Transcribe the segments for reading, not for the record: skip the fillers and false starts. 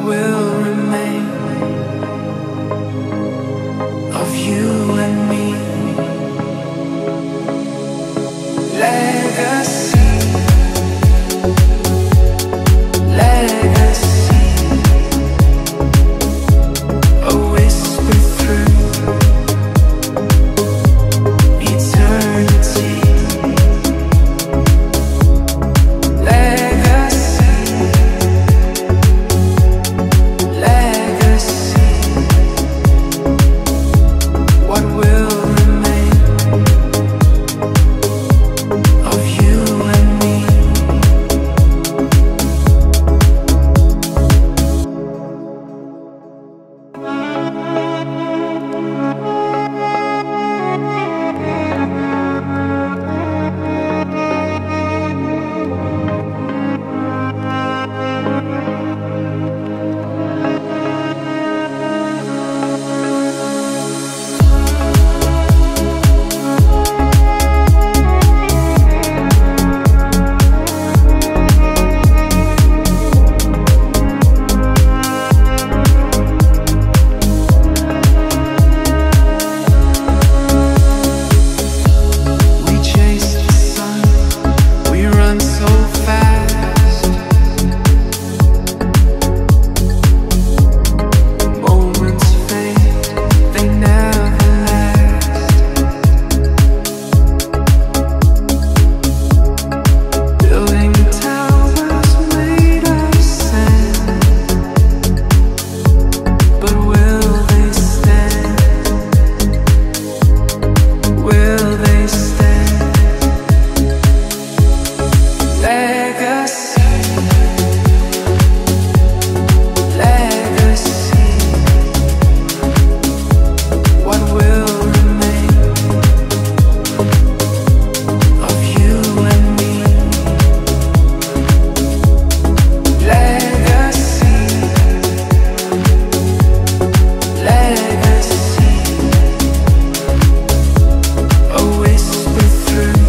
will remain of you and me? Legacy, legacy, a whisper through eternity. Legacy, legacy, what will remain of you and me? We chase the sun, we run so fast. Moments fade, they never last. Building towers made of sand, but will they stand? Will they stand? Legacy, legacy, what will remain of you and me? Legacy, legacy, a whisper through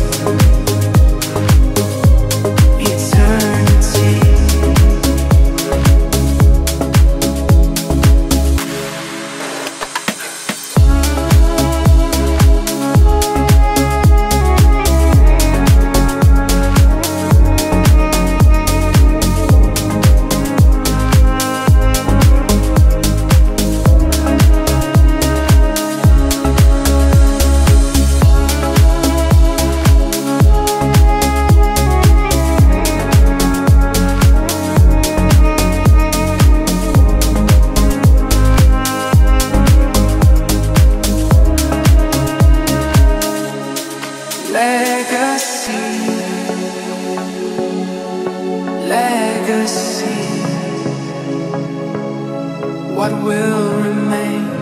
eternity. Legacy, legacy, what will remain